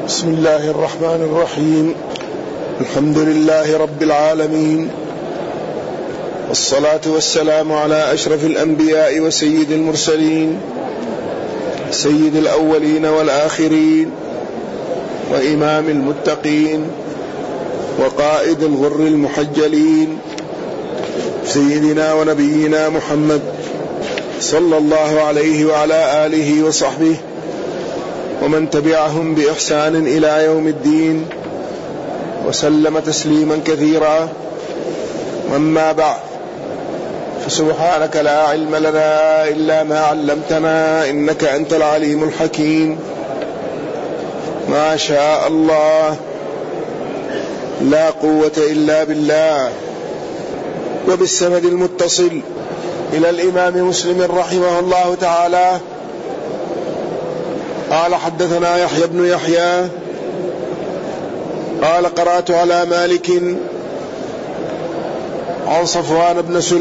بسم الله الرحمن الرحيم. الحمد لله رب العالمين، والصلاة والسلام على أشرف الأنبياء وسيد المرسلين، سيد الأولين والآخرين، وإمام المتقين، وقائد الغر المحجلين، سيدنا ونبينا محمد صلى الله عليه وعلى آله وصحبه ومن تبعهم بإحسان إلى يوم الدين، وسلم تسليما كثيرا. وأما بعد، فسبحانك لا علم لنا إلا ما علمتنا، إنك أنت العليم الحكيم. ما شاء الله، لا قوة إلا بالله. وبالسند المتصل إلى الإمام مسلم رحمه الله تعالى قال: حدثنا يحيى بن يحيى قال: قرأت على مالك عن صفوان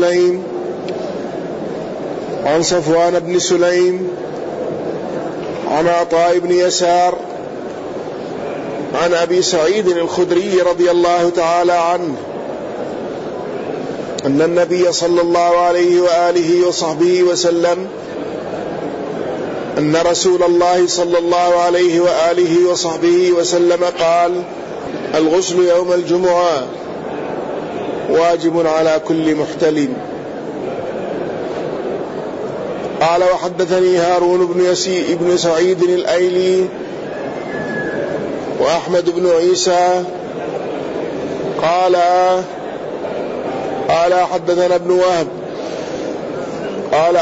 بن سليم عن عطاء بن يسار عن أبي سعيد الخدري رضي الله تعالى عنه أن النبي صلى الله عليه وآله وصحبه وسلم أن رسول الله صلى الله عليه وآله وصحبه وسلم قال: الغسل يوم الجمعة واجب على كل محتلم. قال: وحدثني هارون بن سعيد الأيلي وأحمد بن عيسى قال حدثنا ابن وهب قال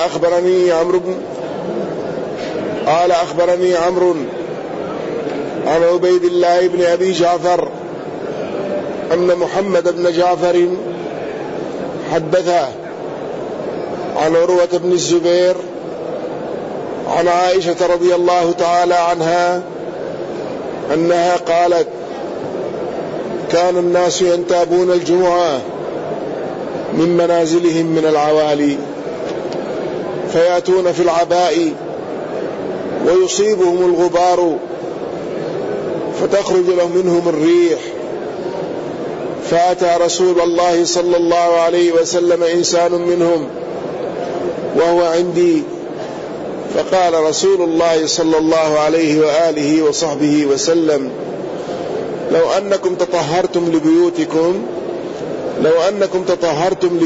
أخبرني عمرو عن عبيد الله بن أبي جعفر أن محمد بن جعفر حدثه عن عروة بن الزبير عن عائشة رضي الله تعالى عنها أنها قالت: كان الناس ينتابون الجمعة من منازلهم من العوالي، فيأتون في العباء ويصيبهم الغبار فتخرج لهم منهم الريح، فأتى رسول الله صلى الله عليه وسلم إنسان منهم وهو عندي، فقال رسول الله صلى الله عليه وآله وصحبه وسلم: لو أنكم تطهرتم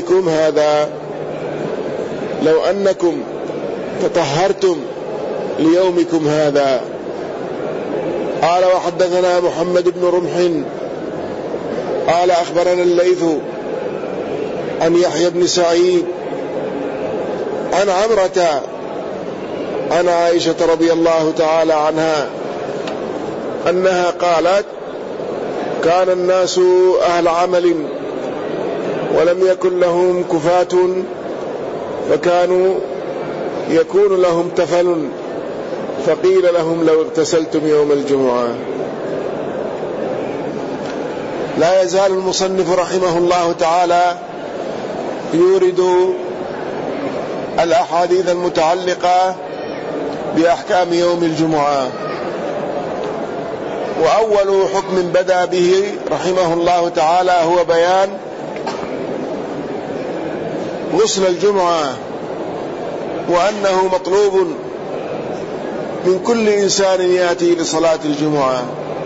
ليومكم هذا. قال: وحدثنا محمد بن رمح قال: أخبرنا الليث عن يحيى بن سعيد عن عمرة عن عائشة رضي الله تعالى عنها أنها قالت: كان الناس أهل عمل ولم يكن لهم كفاة، فكانوا يكون لهم تفل، فقيل لهم: لو اغتسلتم يوم الجمعة. لا يزال المصنف رحمه الله تعالى يورد الأحاديث المتعلقة بأحكام يوم الجمعة. وأول حكم بدأ به رحمه الله تعالى هو بيان غسل الجمعة، وأنه مطلوب من كل إنسان يأتي لصلاة الجمعة،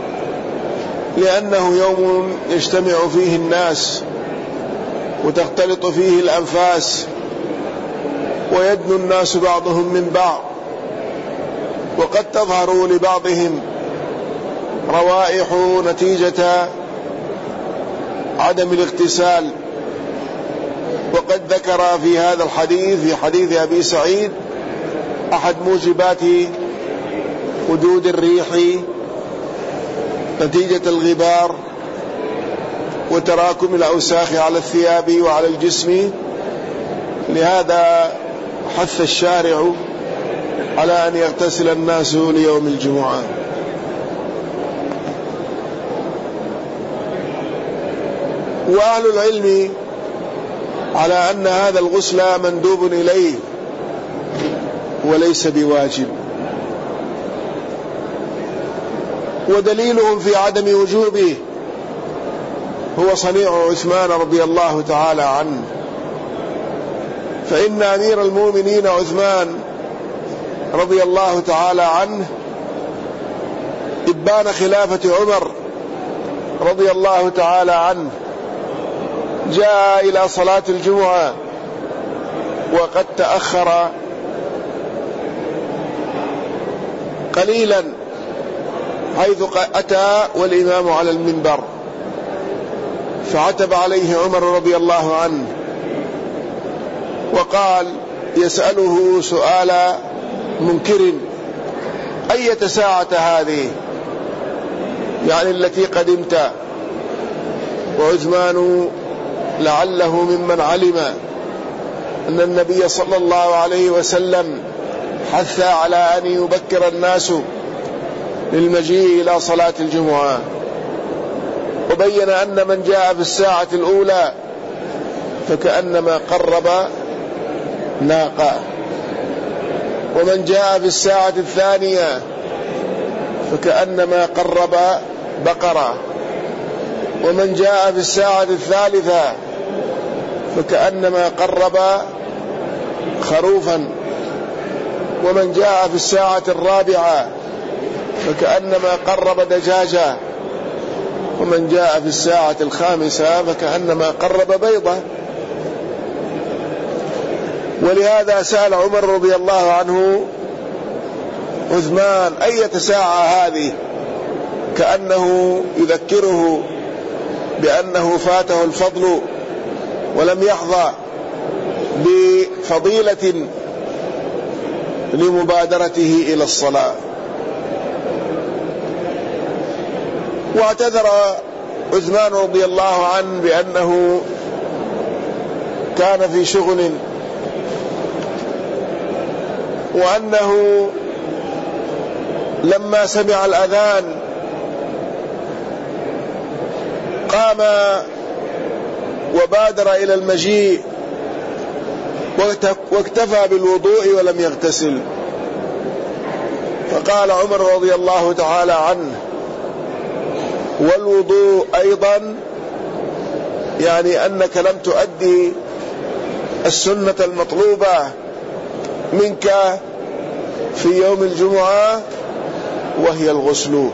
لأنه يوم يجتمع فيه الناس وتختلط فيه الأنفاس ويدنو الناس بعضهم من بعض، وقد تظهر لبعضهم روائح نتيجة عدم الاغتسال. وقد ذكر في هذا الحديث، في حديث أبي سعيد، أحد موجبات وجود الريح نتيجة الغبار وتراكم الأوساخ على الثياب وعلى الجسم. لهذا حث الشارع على أن يغتسل الناس ليوم الجمعة. وأهل العلم على أن هذا الغسل مندوب إليه وليس بواجب، ودليلهم في عدم وجوبه هو صنيع عثمان رضي الله تعالى عنه، فإن أمير المؤمنين عثمان رضي الله تعالى عنه إبان خلافة عمر رضي الله تعالى عنه جاء إلى صلاة الجمعة وقد تأخر قليلا، حيث أتى والإمام على المنبر، فعتب عليه عمر رضي الله عنه وقال يسأله سؤال منكر: أية ساعة هذه؟ يعني التي قدمت. وعثمان لعله ممن علم أن النبي صلى الله عليه وسلم حث على أن يبكر الناس للمجيء إلى صلاة الجمعة، وبين أن من جاء في الساعة الأولى فكأنما قرب ناقة، ومن جاء في الساعة الثانية فكأنما قرب بقرة، ومن جاء في الساعة الثالثة فكأنما قرب خروفا، ومن جاء في الساعة الرابعة فكأنما قرب دجاجة، ومن جاء في الساعة الخامسة فكأنما قرب بيضة. ولهذا سأل عمر رضي الله عنه عثمان: أية ساعة هذه؟ كأنه يذكره بأنه فاته الفضل ولم يحظى بفضيلة لمبادرته إلى الصلاة. واعتذر عثمان رضي الله عنه بأنه كان في شغل، وأنه لما سمع الأذان قام وبادر إلى المجيء واكتفى بالوضوء ولم يغتسل. فقال عمر رضي الله تعالى عنه: والوضوء أيضا، يعني أنك لم تؤدي السنة المطلوبة منك في يوم الجمعة وهي الغسل.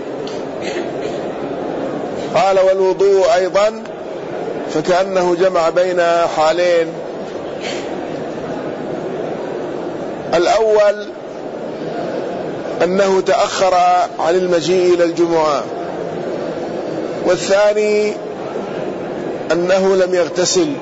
قال: والوضوء أيضا، فكأنه جمع بين حالين: الأول أنه تأخر عن المجيء إلى الجمعة، والثاني أنه لم يغتسل.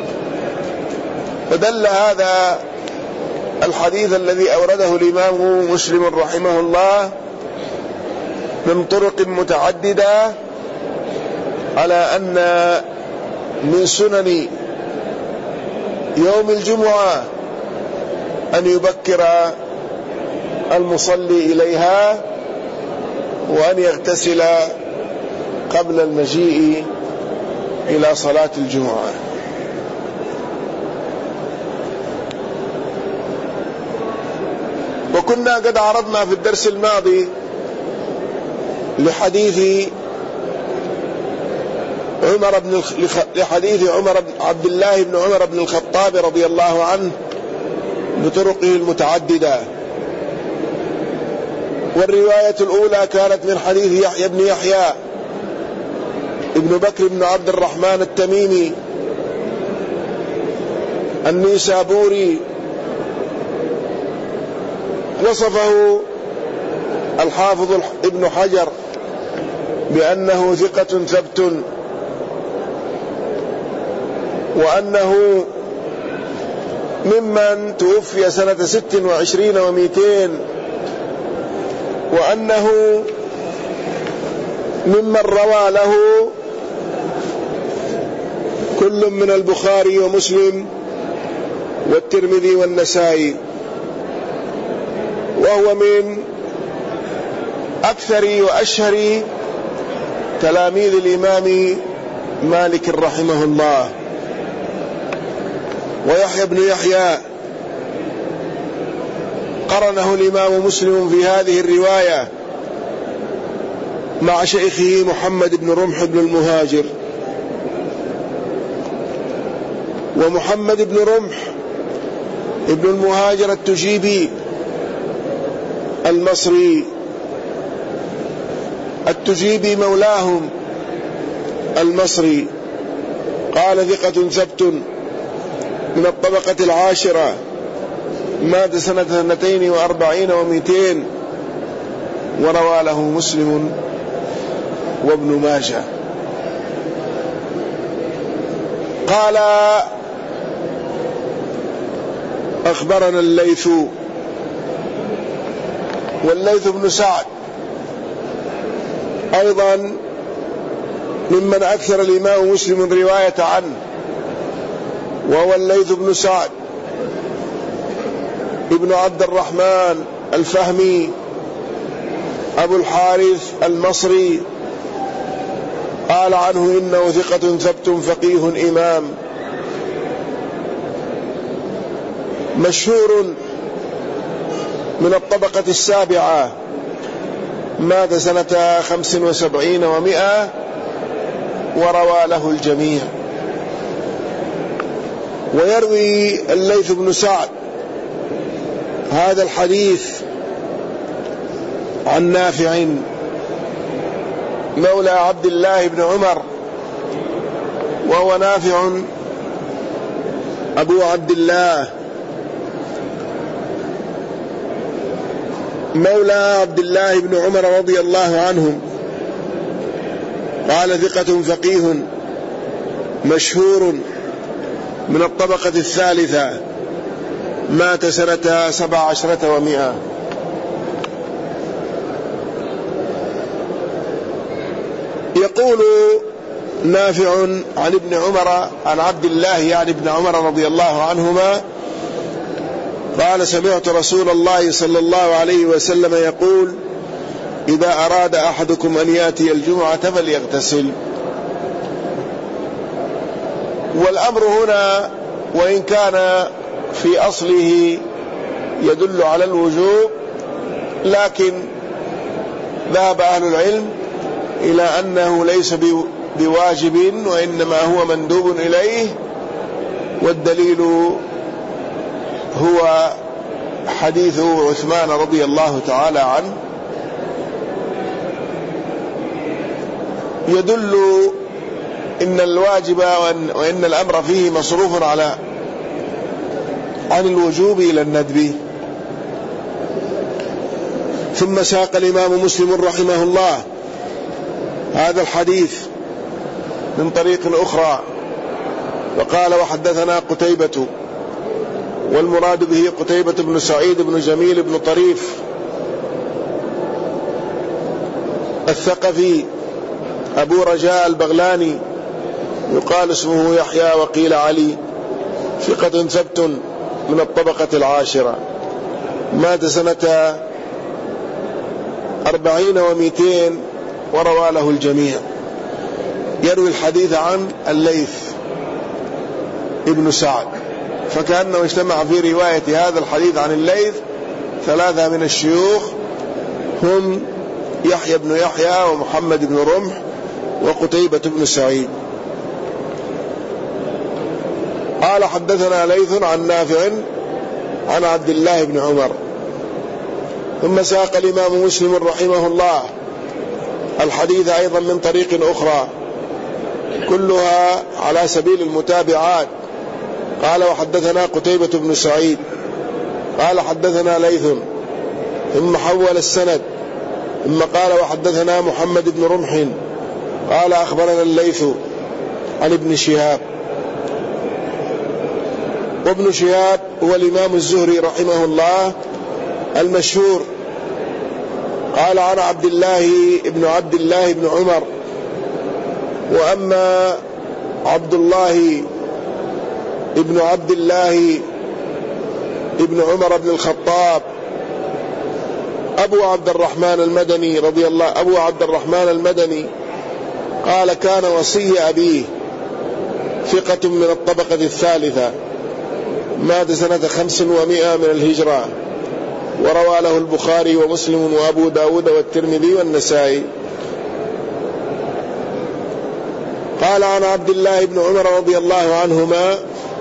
فدل هذا الحديث الذي أورده الإمام مسلم رحمه الله من طرق متعددة على أن من سنن يوم الجمعة أن يبكر المصلي إليها وأن يغتسل قبل المجيء إلى صلاة الجمعة. وكنا قد عرضنا في الدرس الماضي لحديث عبد الله بن عمر بن الخطاب رضي الله عنه بطرقه المتعددة. والرواية الأولى كانت من حديث يحيى بن يحيى ابن بكر بن عبد الرحمن التميمي النيسابوري، وصفه الحافظ ابن حجر بأنه ثقة ثبت، وأنه ممن توفي سنة 26 و200، وأنه ممن روى له كل من البخاري ومسلم والترمذي والنسائي، وهو من أكثر وأشهر تلاميذ الإمام مالك رحمه الله. ويحيى بن يحيى قرنه الإمام مسلم في هذه الرواية مع شيخه محمد بن رمح بن المهاجر. ومحمد بن رمح ابن المهاجر التجيبي المصري، التجيبي مولاهم المصري، قال ثقة ثبت من الطبقة العاشرة، مات سنة 42 و200، وروى له مسلم وابن ماجه. قال أخبرنا الليث، والليث بن سعد أيضا ممن أكثر الإمام مسلم رواية عنه، وهو الليث بن سعد ابن عبد الرحمن الفهمي أبو الحارث المصري، قال عنه إنه ثقة ثبت فقيه إمام، مشهور من الطبقة السابعة، مات سنة 75 و100، وروى له الجميع. ويروي الليث بن سعد هذا الحديث عن نافع مولى عبد الله بن عمر، وهو نافع أبو عبد الله مولى عبد الله بن عمر رضي الله عنهم، قال ثقة فقيه مشهور من الطبقة الثالثة، مات سنة 17 و100. يقول نافع عن ابن عمر عن عبد الله يعني ابن عمر رضي الله عنهما قال سمعت رسول الله صلى الله عليه وسلم يقول إذا أراد أحدكم أن يأتي الجمعة فليغتسل. والأمر هنا وإن كان في أصله يدل على الوجوب، لكن ذهب أهل العلم إلى أنه ليس بواجب وإنما هو مندوب إليه، والدليل هو حديث عثمان رضي الله تعالى عنه يدل إن الواجب وإن الأمر فيه مصروف عن الوجوب إلى الندب. ثم ساق الإمام مسلم رحمه الله هذا الحديث من طريق أخرى، وقال وحدثنا قتيبة، والمراد به قتيبة بن سعيد بن جميل بن طريف الثقفي أبو رجاء البغلاني، يقال اسمه يحيى وقيل علي، ثقة ثبت من الطبقة العاشرة، مات سنة 40 و200، وروى له الجميع. يروي الحديث عن الليث ابن سعد، فكأنه اجتمع في رواية هذا الحديث عن الليث 3 من الشيوخ، هم يحيى بن يحيى ومحمد بن رمح وقتيبة بن سعيد. قال حدثنا ليث عن نافع عن عبد الله بن عمر. ثم ساق الإمام مسلم رحمه الله الحديث أيضا من طريق أخرى كلها على سبيل المتابعات. قال وحدثنا قتيبة بن سعيد قال حدثنا ليث، ثم حول السند، ثم قال وحدثنا محمد بن رمح قال أخبرنا الليث عن ابن شهاب. وابن شهاب هو الإمام الزهري رحمه الله المشهور، قال عن عبد الله بن عمر. وأما عبد الله ابن عبد الله ابن عمر بن الخطاب أبو عبد الرحمن المدني قال كان وصي أبيه، ثقة من الطبقة الثالثة، مات سنة 500 من الهجرة، وروى له البخاري ومسلم وأبو داود والترمذي والنسائي. قال عن عبد الله بن عمر رضي الله عنهما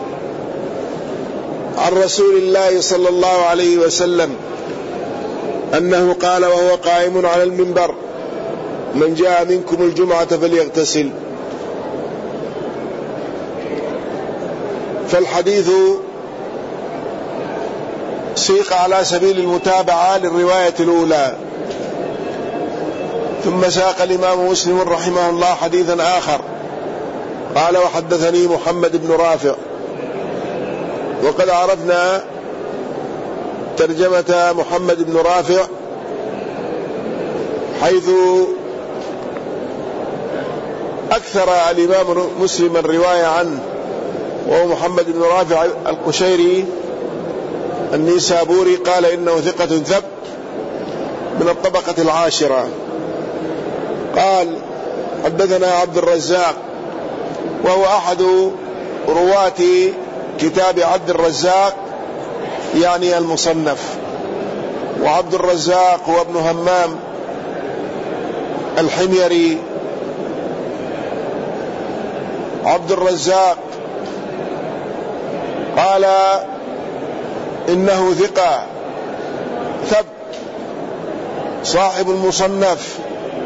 عن رسول الله صلى الله عليه وسلم أنه قال وهو قائم على المنبر: من جاء منكم الجمعة فليغتسل. فالحديث سيق على سبيل المتابعة للرواية الأولى، ثم ساق الإمام مسلم رحمه الله حديثا آخر قال: وحدثني محمد بن رافع. وقد عرفنا ترجمة محمد بن رافع، حيث أكثر الإمام مسلم الرواية عنه، وهو محمد بن رافع القشيري النيسابوري، قال إنه ثقة ثبت من الطبقة العاشرة. قال: حدثنا عبد الرزاق، وهو أحد رواة كتاب عبد الرزاق يعني المصنف. وعبد الرزاق هو ابن همام الحميري. عبد الرزاق قال إنه ثقة ثبت صاحب المصنف،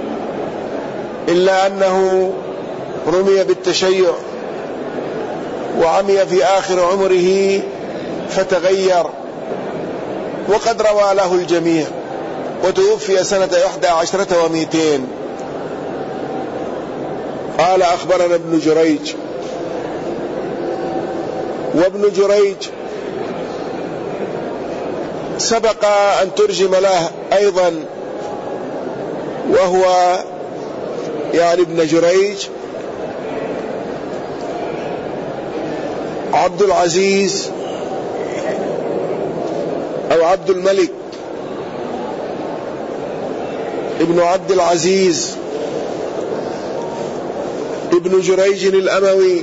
إلا أنه رمي بالتشيع وعمي في آخر عمره فتغير، وقد روى له الجميع، وتوفي سنة 11 و200. قال: أخبرنا ابن جريج. وابن جريج سبق أن ترجم له أيضا، وهو يعني ابن جريج عبد العزيز أو عبد الملك ابن عبد العزيز ابن جريج الأموي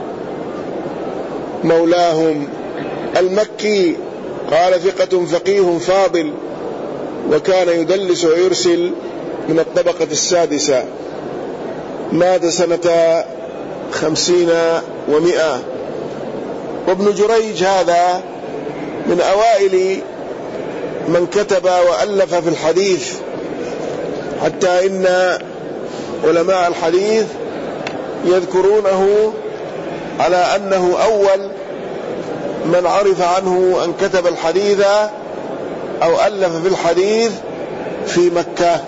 مولاهم المكي. قال: ثقة فقيه فاضل، وكان يدلس ويرسل، من الطبقة السادسة. مات سنة 50 و100. وابن جريج هذا من أوائل من كتب وألف في الحديث، حتى إن علماء الحديث يذكرونه على أنه أول من عرف عنه أن كتب الحديث أو ألف في الحديث في مكة،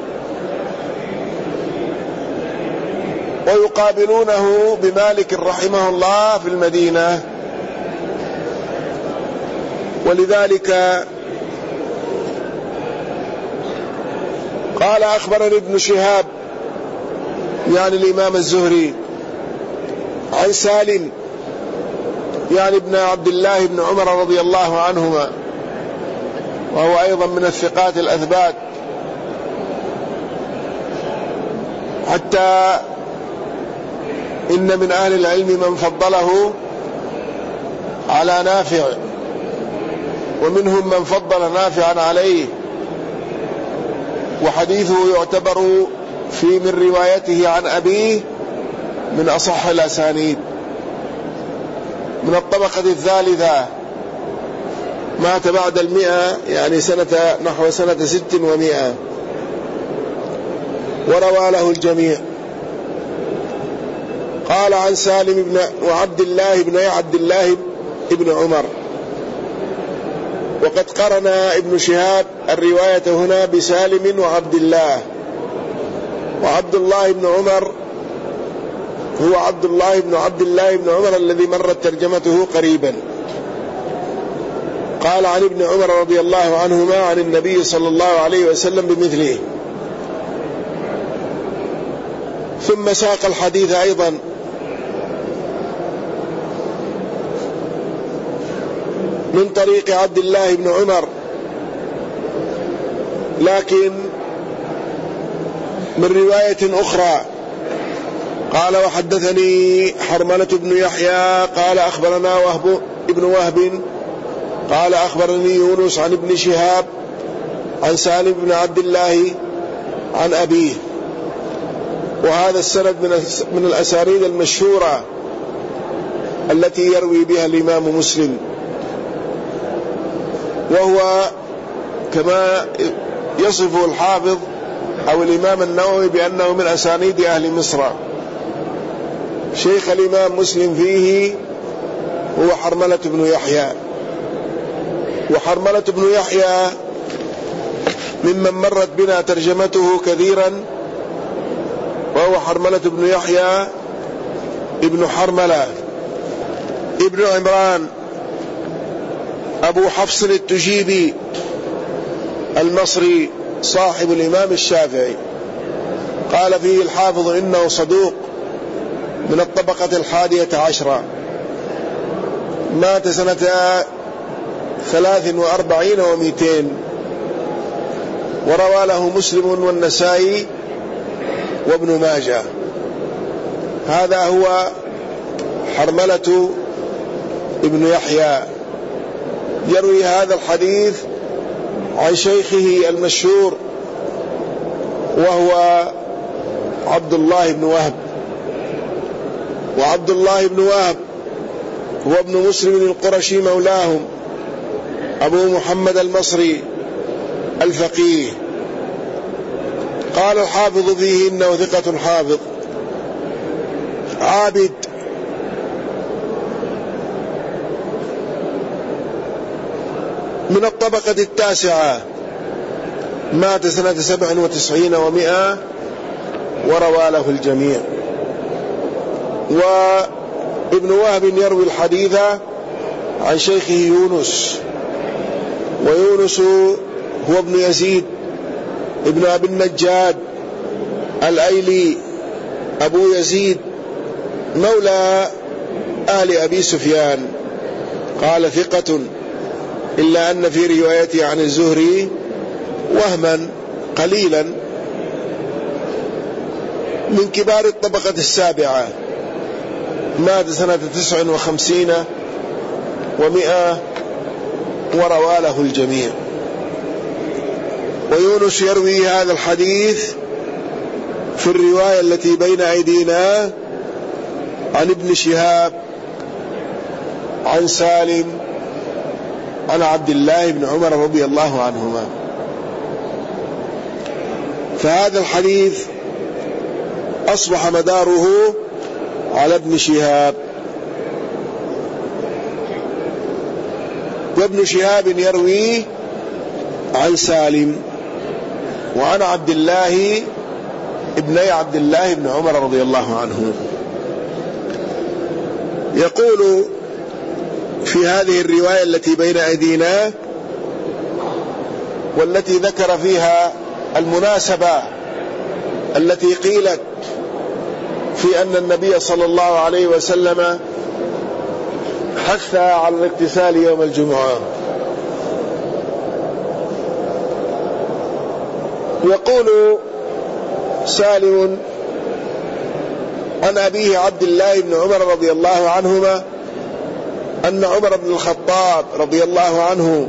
ويقابلونه بمالك رحمه الله في المدينة. ولذلك قال: أخبرني ابن شهاب يعني الإمام الزهري عن سالم يعني ابن عبد الله بن عمر رضي الله عنهما، وهو أيضا من الثقات الأثبات، حتى إن من أهل العلم من فضله على نافع، ومنهم من فضل نافعا عليه، وحديثه يعتبر من روايته عن أبيه من أصح الأسانيد. من الطبقة الثالثة، مات بعد 100، يعني نحو سنة 600، وروى له الجميع. قال: عن سالم بن وعبد الله بن عبد الله بن عمر. وقد قرن ابن شهاب الرواية هنا بسالم وعبد الله. وعبد الله بن عمر هو عبد الله بن عبد الله بن عمر الذي مرت ترجمته قريبا. قال: عن ابن عمر رضي الله عنهما عن النبي صلى الله عليه وسلم بمثله. ثم ساق الحديث أيضا من طريق عبد الله بن عمر، لكن من رواية أخرى. قال: وحدثني حرملة بن يحيى قال: أخبرنا ابن وهب قال: أخبرني يونس عن ابن شهاب عن سالم بن عبد الله عن أبيه. وهذا السند من الأسانيد المشهورة التي يروي بها الإمام مسلم، وهو كما يصفه الحافظ أو الإمام النووي بأنه من أسانيد أهل مصر. شيخ الإمام مسلم فيه هو حرملة بن يحيى، وحرملة بن يحيى ممن مرت بنا ترجمته كثيرا، وهو حرملة بن يحيى ابن حرملة ابن عمران أبو حفص التجيبي المصري صاحب الإمام الشافعي. قال فيه الحافظ إنه صدوق من الطبقة 11، مات سنة 43 و200، وروى له مسلم والنسائي وابن ماجه. هذا هو حرملة ابن يحيى، يروي هذا الحديث عن شيخه المشهور وهو عبد الله بن وهب. وعبد الله بن وهب هو ابن مسلم القرشي مولاهم، أبو محمد المصري الفقيه. قال الحافظ فيه إنه ثقة حافظ عابد، من الطبقة 9، مات سنة 97 و100، وروى له الجميع. وابن وهب يروي الحديث عن شيخه يونس، ويونس هو ابن يزيد ابن أبي النجاد الأيلي أبو يزيد مولى آل أبي سفيان. قال ثقة، إلا أن في روايته عن الزهري وهما قليلا. من كبار الطبقة 7، مات سنة 59 و100، وروى له الجميع. ويونس يروي هذا الحديث في الرواية التي بين أيدينا عن ابن شهاب عن سالم عن عبد الله بن عمر رضي الله عنهما. فهذا الحديث أصبح مداره على ابن شهاب، وابن شهاب يروي عن سالم وعن عبد الله ابني عبد الله بن عمر رضي الله عنه. يقول في هذه الرواية التي بين أيدينا والتي ذكر فيها المناسبة التي قيلت في أن النبي صلى الله عليه وسلم حث على الاغتسال يوم الجمعة. يقول سالم عن أبيه عبد الله بن عمر رضي الله عنهما أن عمر بن الخطاب رضي الله عنه،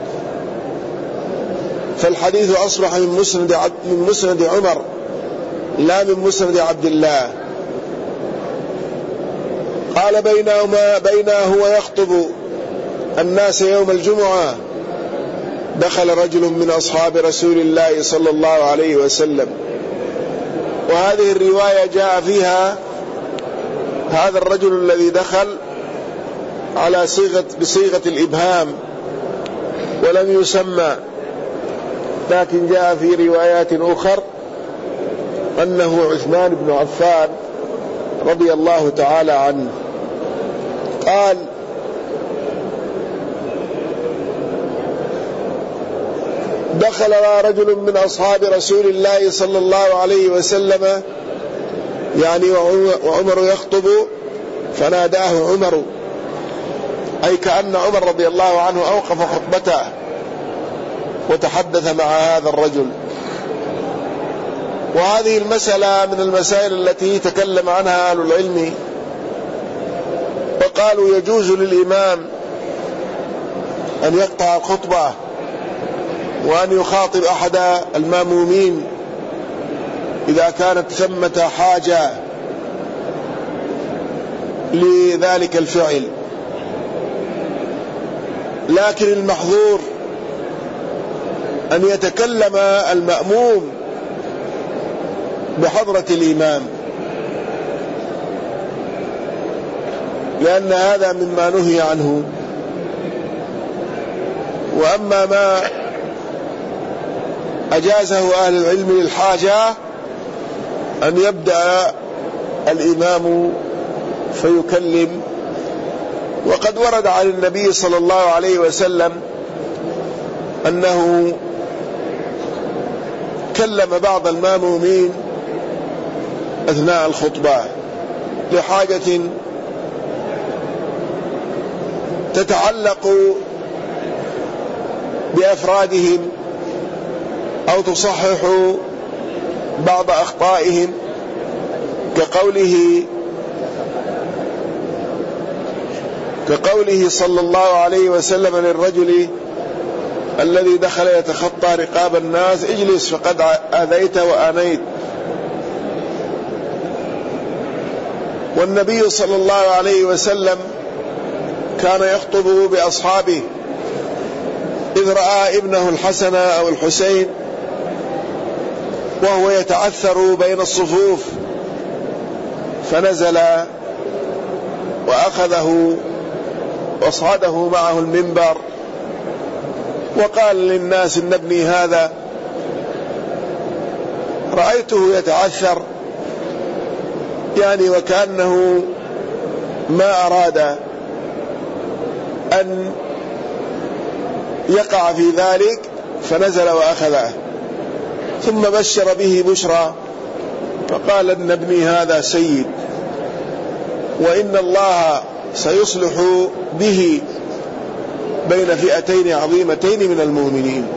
فالحديث أصبح من مسند عمر لا من مسند عبد الله. قال بينما هو يخطب الناس يوم الجمعة دخل رجل من أصحاب رسول الله صلى الله عليه وسلم. وهذه الرواية جاء فيها هذا الرجل الذي دخل على بصيغة الإبهام ولم يسمى، لكن جاء في روايات أخر أنه عثمان بن عفان رضي الله تعالى عنه. قال دخل رجل من أصحاب رسول الله صلى الله عليه وسلم، يعني وعمر يخطب، فناداه عمر، أي كأن عمر رضي الله عنه أوقف خطبته وتحدث مع هذا الرجل. وهذه المسألة من المسائل التي تكلم عنها أهل العلم، وقالوا يجوز للإمام أن يقطع الخطبة وأن يخاطب أحد المامومين إذا كانت ثمة حاجة لذلك الفعل، لكن المحظور أن يتكلم المأموم بحضرة الإمام، لأن هذا مما نهي عنه. وأما ما أجازه أهل العلم للحاجة أن يبدأ الإمام فيكلم. وقد ورد عن النبي صلى الله عليه وسلم أنه كلم بعض المامومين أثناء الخطبة لحاجة تتعلق بأفرادهم أو تصحح بعض أخطائهم، كقوله صلى الله عليه وسلم للرجل الذي دخل يتخطى رقاب الناس: اجلس فقد آذيت وآنيت. والنبي صلى الله عليه وسلم كان يخطب بأصحابه إذ رأى ابنه الحسن أو الحسين وهو يتعثر بين الصفوف، فنزل وأخذه وأصعده معه المنبر وقال للناس: إن ابني هذا رأيته يتعثر، يعني وكأنه ما أراد أن يقع في ذلك، فنزل وأخذه، ثم بشر به بشرى فقال: إن ابني هذا سيد، وإن الله سيصلح به بين فئتين عظيمتين من المؤمنين.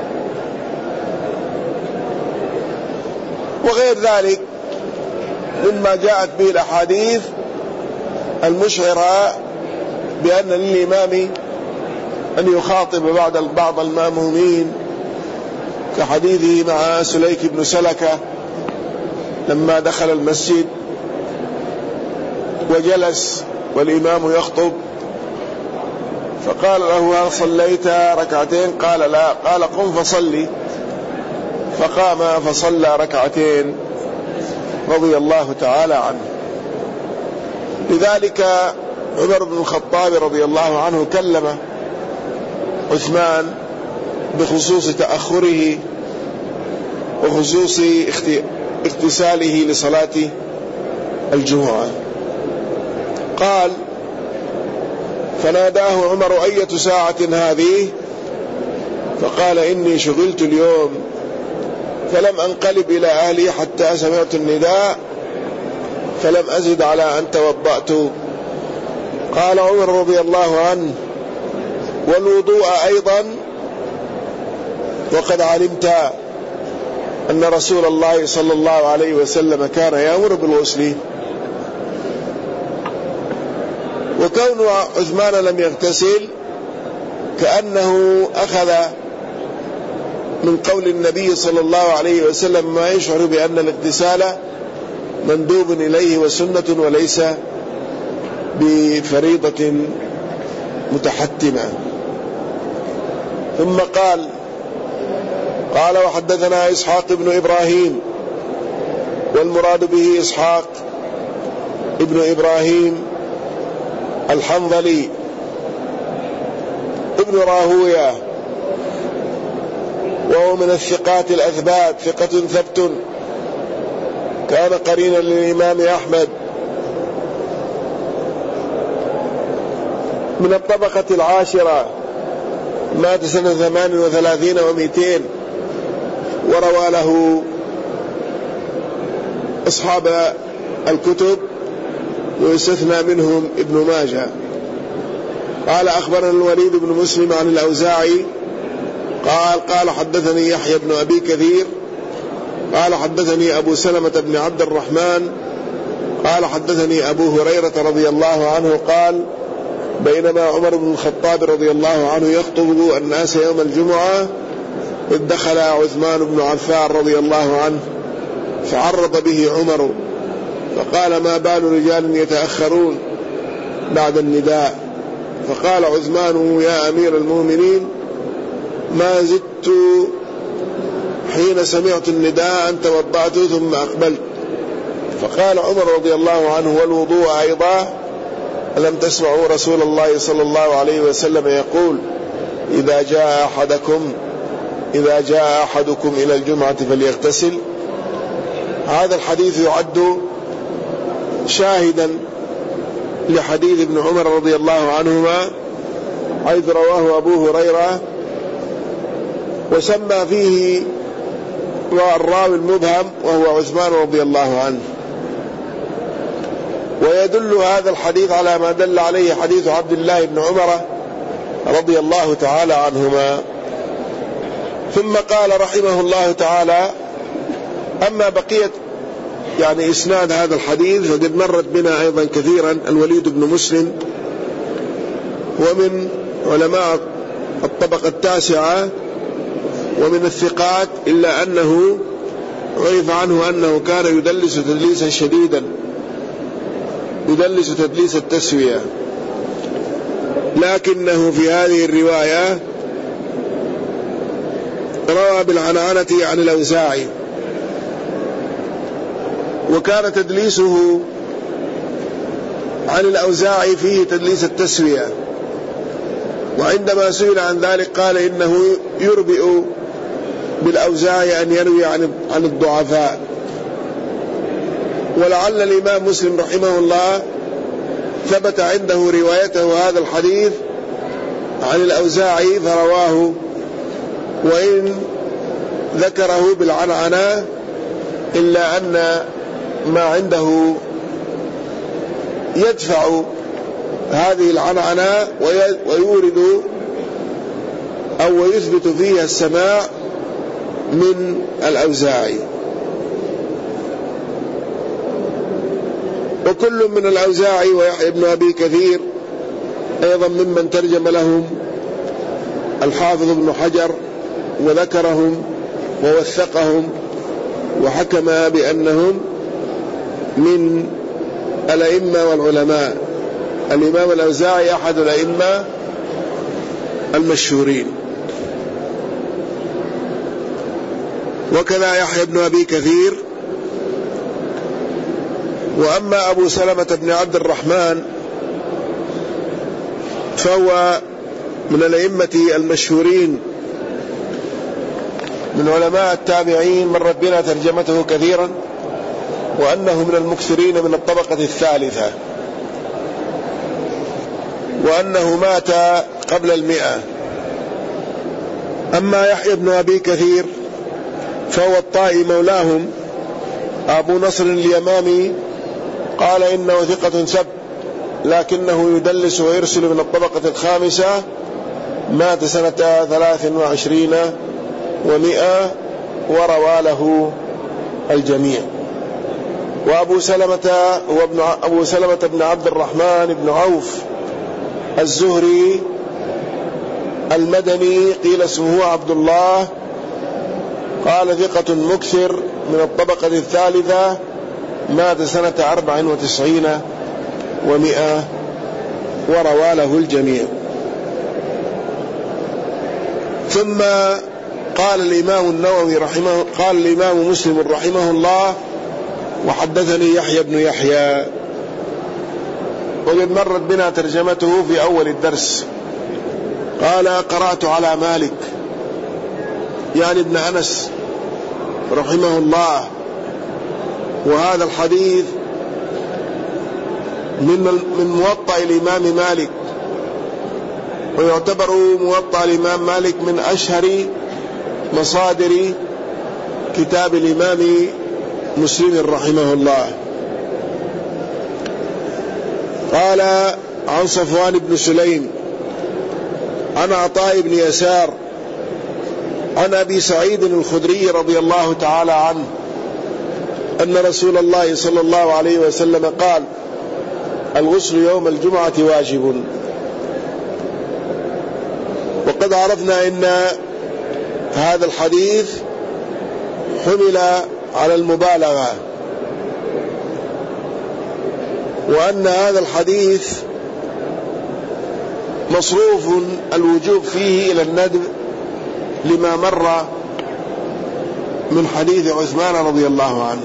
وغير ذلك مما جاءت به الأحاديث المشعرة بأن للإمام أن يخاطب بعض المامومين، كحديثه مع سليك بن سلكة لما دخل المسجد وجلس والإمام يخطب، فقال له: هل صليت ركعتين؟ قال: لا. قال: قم فصلي. فقام فصلى ركعتين رضي الله تعالى عنه. لذلك عمر بن الخطاب رضي الله عنه كلم عثمان بخصوص تأخره وخصوص اغتساله لصلاة الجمعة. قال: فناداه عمر: أية ساعة هذه؟ فقال: إني شغلت اليوم فلم أنقلب إلى أهلي حتى سمعت النداء فلم أزد على أن توضأت. قال عمر رضي الله عنه: والوضوء أيضا؟ وقد علمت أن رسول الله صلى الله عليه وسلم كان يأمر بالغسل. وكون عثمان لم يغتسل كأنه أخذ من قول النبي صلى الله عليه وسلم ما يشعر بأن الاغتسال مندوب إليه وسنة وليس بفريضة متحتمة. ثم قال: وحدثنا إسحاق بن إبراهيم، والمراد به إسحاق ابن إبراهيم الحنظلي ابن راهوية، وهو من الثقات الأثبات، ثقة ثبت، كان قرينا للإمام أحمد، من الطبقة العاشرة، مات سنة 38 و200، وروى له أصحاب الكتب ويستثنى منهم ابن ماجه. قال: أخبرنا الوليد بن مسلم عن الأوزاعي قال حدثني يحيى بن أبي كثير قال حدثني أبو سلمة بن عبد الرحمن قال حدثني أبو هريرة رضي الله عنه قال: بينما عمر بن الخطاب رضي الله عنه يخطب الناس يوم الجمعة إذ دخل عثمان بن عفان رضي الله عنه فعرض به عمر فقال: ما بال رجال يتأخرون بعد النداء؟ فقال عثمان: يا أمير المؤمنين، ما زدت حين سمعت النداء أن توضأت ثم أقبلت. فقال عمر رضي الله عنه: والوضوء أيضا؟ ألم تسمعوا رسول الله صلى الله عليه وسلم يقول: إذا جاء أحدكم إلى الجمعة فليغتسل؟ هذا الحديث يعد شاهدا لحديث ابن عمر رضي الله عنهما، حيث رواه أبو هريرة وسمى فيه الراوي المبهم وهو عثمان رضي الله عنه. ويدل هذا الحديث على ما دل عليه حديث عبد الله بن عمر رضي الله تعالى عنهما. ثم قال رحمه الله تعالى: أما بقية إسناد هذا الحديث فقد مرت بنا أيضا كثيرا. الوليد بن مسلم ومن علماء الطبقة التاسعة ومن الثقات، إلا أنه عرف عنه أنه كان يدلس تدليسا شديدا، يدلس تدليس التسوية، لكنه في هذه الرواية روى بالعنعنة عن الأوزاعي، وكان تدليسه عن الأوزاعي فيه تدليس التسوية. وعندما سئل عن ذلك قال إنه يربئ بالأوزاعي أن يروي عن الضعفاء. ولعل الإمام مسلم رحمه الله ثبت عنده روايته هذا الحديث عن الأوزاعي فرواه، وإن ذكره بالعنعنة إلا أن ما عنده يدفع هذه العنعنة ويورد أو ويثبت فيها السماع من الأوزاعي. وكل من الأوزاعي ويحيى بن أبي كثير أيضا ممن ترجم لهم الحافظ ابن حجر وذكرهم ووثقهم وحكم بأنهم من الأئمة والعلماء. الإمام الأوزاعي أحد الأئمة المشهورين، وكذا يحيى بن أبي كثير. وأما أبو سلمة بن عبد الرحمن فهو من الأئمة المشهورين من علماء التابعين، مرت بنا ترجمته كثيرا، وأنه من المكثرين من الطبقة الثالثة، وأنه مات قبل 100. أما يحيى بن أبي كثير فهو الطائي مولاهم أبو نصر اليمامي، قال إنه ثقة ثبت لكنه يدلس ويرسل من الطبقة الخامسة، مات سنة 23 و100 وروى له الجميع. وأبو سلمة هو أبو سلمة بن عبد الرحمن بن عوف الزهري المدني، قيل اسمه عبد الله، قال ثقة مكثر من الطبقة الثالثة، مات سنة 94 و100 وروى له الجميع. ثم قال الإمام النووي قال الإمام مسلم رحمه الله: وحدثني يحيى بن يحيى. وقد مرت بنا ترجمته في أول الدرس. قال: قرأت على مالك يعني ابن أنس رحمه الله، وهذا الحديث من موطأ الإمام مالك، ويعتبر موطأ الإمام مالك من أشهر مصادر كتاب الإمام مسلم رحمه الله. قال: عن صفوان بن سليم عن عطاء بن يسار عن أبي سعيد الخدري رضي الله تعالى عنه أن رسول الله صلى الله عليه وسلم قال: الغسل يوم الجمعة واجب. وقد عرفنا أن هذا الحديث حمل على المبالغة، وأن هذا الحديث مصروف الوجوب فيه إلى الندب لما مر من حديث عثمان رضي الله عنه.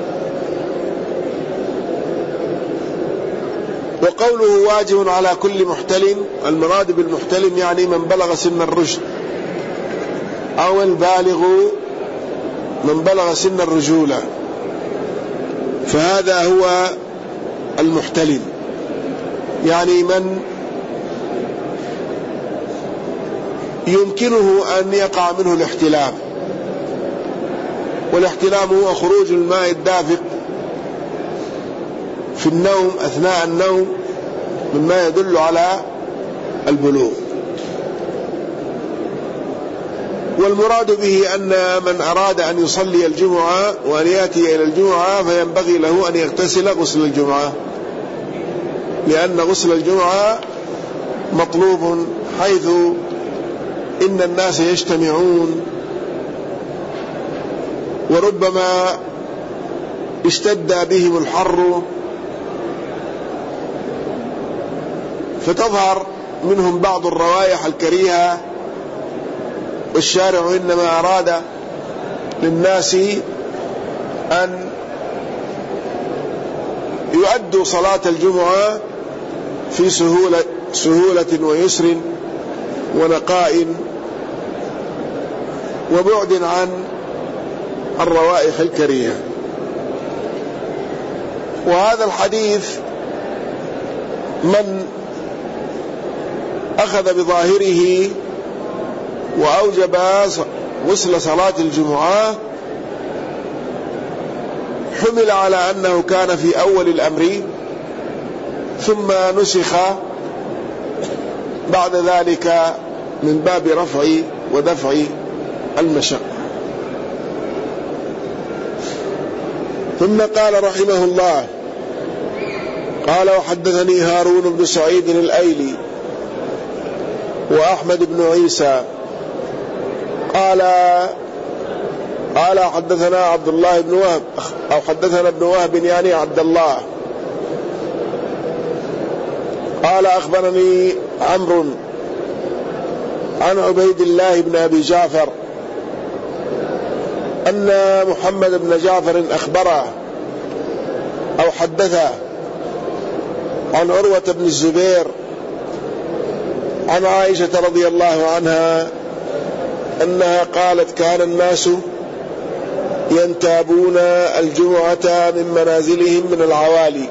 وقوله واجب على كل محتلم، المراد بالمحتلم يعني من بلغ سن الرشد، أو البالغ من بلغ سن الرجولة، فهذا هو المحتلم، يعني من يمكنه أن يقع منه الاحتلام. والاحتلام هو خروج الماء الدافق في النوم أثناء النوم مما يدل على البلوغ. والمراد به أن من أراد أن يصلي الجمعة وأن يأتي إلى الجمعة فينبغي له أن يغتسل غسل الجمعة، لأن غسل الجمعة مطلوب، حيث إن الناس يجتمعون وربما اشتد بهم الحر فتظهر منهم بعض الروائح الكريهة، والشارع إنما أراد للناس أن يؤدوا صلاة الجمعة في سهولة ويسر ونقاء وبعد عن الروائح الكريهة. وهذا الحديث من أخذ بظاهره وأوجب غسل صلاة الجمعة حمل على أنه كان في أول الأمر، ثم نسخ بعد ذلك من باب رفع ودفع المشقة. ثم قال رحمه الله: قال وحدثني هارون بن سعيد الأيلي وأحمد بن عيسى قال حدثنا عبد الله بن وهب، أو حدثنا ابن وهب يعني عبد الله، قال أخبرني عمرو عن عبيد الله بن أبي جعفر أن محمد بن جعفر أخبره أو حدثه عن عروة بن الزبير عن عائشة رضي الله عنها أنها قالت: كان الناس ينتابون الجمعة من منازلهم من العوالي.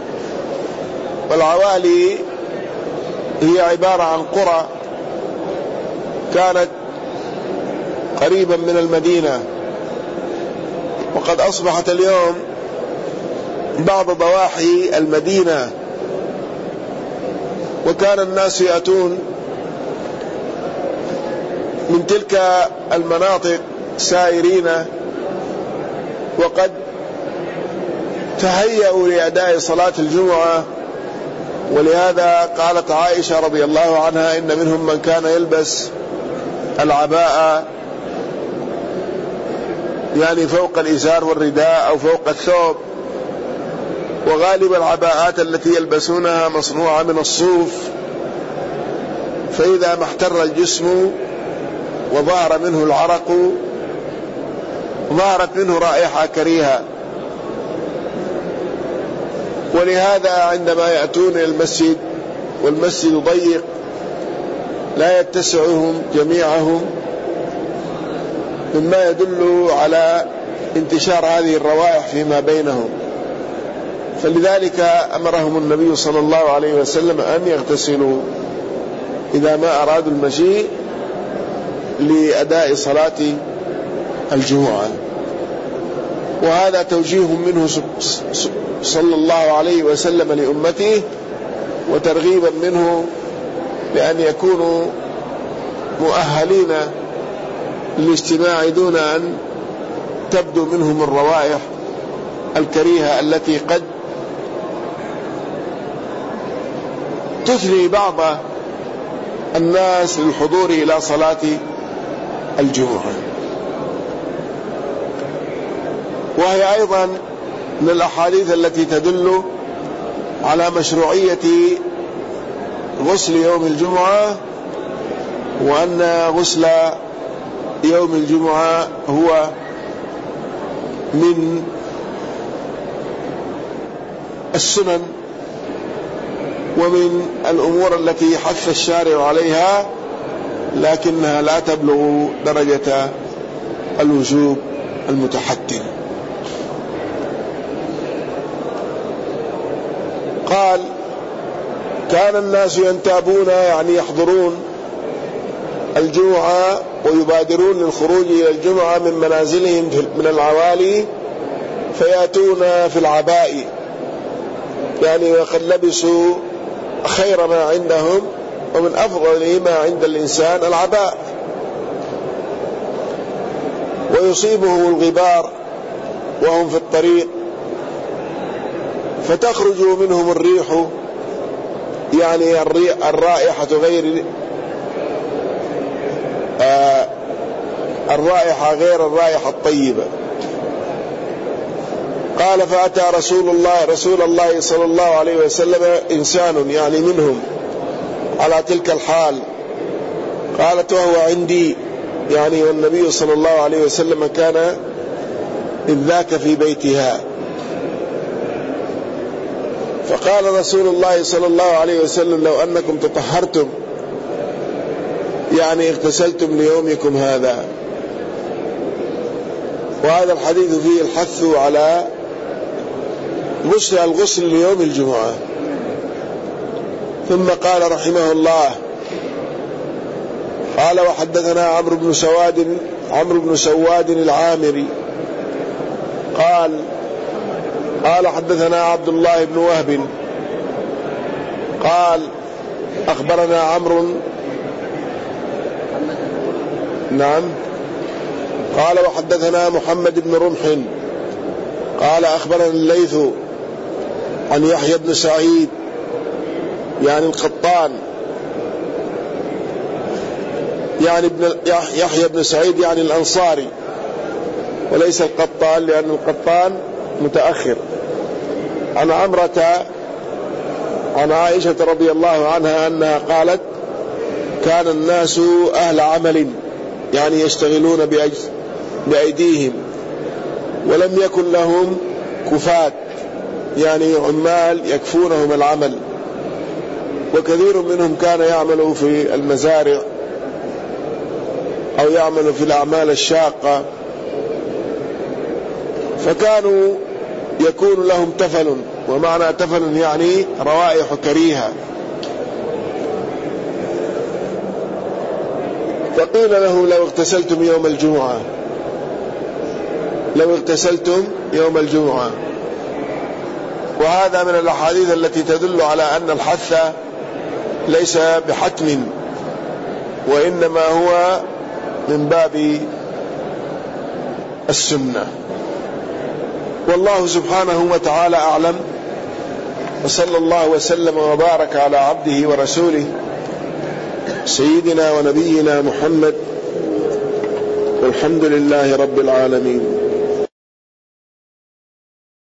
والعوالي هي عبارة عن قرى كانت قريبا من المدينة، وقد أصبحت اليوم بعض ضواحي المدينة، وكان الناس يأتون من تلك المناطق سائرين، وقد تهيأوا لأداء صلاة الجمعة. ولهذا قالت عائشة رضي الله عنها: إن منهم من كان يلبس العباءة يعني فوق الإزار والرداء أو فوق الثوب، وغالب العباءات التي يلبسونها مصنوعة من الصوف، فإذا ما احتر الجسم وظهر منه العرق ظهرت منه رائحة كريهة. ولهذا عندما يأتون إلى المسجد والمسجد ضيق لا يتسعهم جميعهم، مما يدل على انتشار هذه الروائح فيما بينهم، فلذلك أمرهم النبي صلى الله عليه وسلم أن يغتسلوا إذا ما أرادوا المجيء لأداء صلاة الجمعة. وهذا توجيه منه صلى الله عليه وسلم لأمته، وترغيبا منه لأن يكونوا مؤهلين للاجتماع دون أن تبدو منهم الروائح الكريهة التي قد تثني بعض الناس للحضور إلى صلاة الجمعة. وهي أيضا من الأحاديث التي تدل على مشروعية غسل يوم الجمعة، وأن غسل يوم الجمعة هو من السنن ومن الأمور التي حث الشارع عليها، لكنها لا تبلغ درجة الوجوب المتحتم. قال: كان الناس ينتابون، يعني يحضرون الجمعة ويبادرون للخروج إلى الجمعة من منازلهم من العوالي، فيأتون في العباء، يعني وقد لبسوا خير ما عندهم، ومن أفضل ما عند الإنسان العباء، ويصيبه الغبار وهم في الطريق، فتخرج منهم الريح، يعني الرائحة غير الرائحة الطيبة. قال: فأتى رسول الله صلى الله عليه وسلم إنسان، يعني منهم، على تلك الحال. قالت: وهو عندي، يعني والنبي صلى الله عليه وسلم كان إذ ذاك في بيتها. فقال رسول الله صلى الله عليه وسلم: لو أنكم تطهرتم، يعني اغتسلتم ليومكم هذا. وهذا الحديث فيه الحث على الغسل ليوم الجمعة. ثم قال رحمه الله: قال: وحدثنا عمرو بن سواد العامري قال حدثنا عبد الله بن وهب قال: أخبرنا عمرو، نعم، قال: وحدثنا محمد بن رمح قال: أخبرنا الليث عن يحيى بن سعيد، يعني القطان، يعني يحيى بن سعيد يعني الأنصاري، وليس القطان، لأن القطان متأخر، عن عمرة عن عائشة رضي الله عنها أنها قالت: كان الناس أهل عمل، يعني يشتغلون بأيديهم، ولم يكن لهم كفاة، يعني عمال يكفونهم العمل، وكثير منهم كان يعمل في المزارع أو يعمل في الأعمال الشاقة، فكانوا يكون لهم تفل، ومعنى تفل يعني روائح كريهة. فقيل له: لو اغتسلتم يوم الجمعة. وهذا من الأحاديث التي تدل على أن الحث ليس بحتم، وإنما هو من باب السنة. والله سبحانه وتعالى أعلم، وصلى الله وسلم وبارك على عبده ورسوله سيدنا ونبينا محمد، والحمد لله رب العالمين.